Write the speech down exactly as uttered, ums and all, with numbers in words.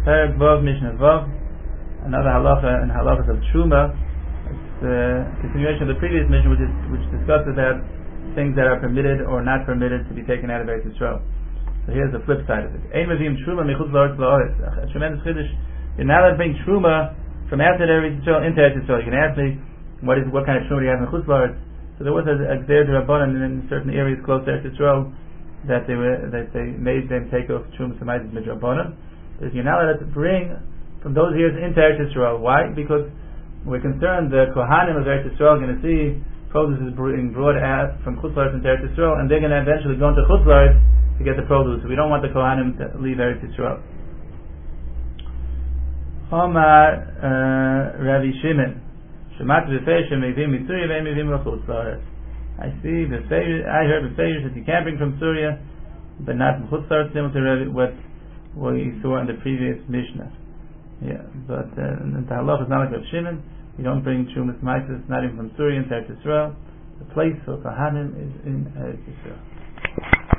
Perek Vav Mishnah Vav, another halacha and halachas of Truma. It's a continuation of the previous Mishnah, which is which discusses about things that are permitted or not permitted to be taken out of Eretz Yisrael. So here's the flip side of it. Ein mevim Truma michutz la'aretz la'aretz. A tremendous chiddush. You're not allowed to bring Truma from outside Eretz Yisrael into Eretz Yisrael. You can ask me what is what kind of Truma do you have in chutz la'aretz. So there was a Gzeir D'Rabbanan in certain areas close to Eretz Yisrael that they were that they made them take off Truma Samaitis Midrabbanan. But you're not allowed to bring from those years into Eretz Yisrael. Why? Because we're concerned the Kohanim of Eretz Yisrael are going to see produce is being brought out from Chutz La'aretz into Eretz Yisrael, and they're going to eventually go into Chutz La'aretz to get the produce. So we don't want the Kohanim to leave Eretz Yisrael. Omar uh, Rabbi Shimon. I see the I heard the Feish that you can't bring from Syria, but not from Chutz La'aretz, similar to what what you saw in the previous Mishnah. Yeah, but uh, the halach is not like Rav Shimon. You don't bring Trumas Maisis, not even from Syria into Eretz Yisrael. The place for Kohanim is in Eretz Yisrael.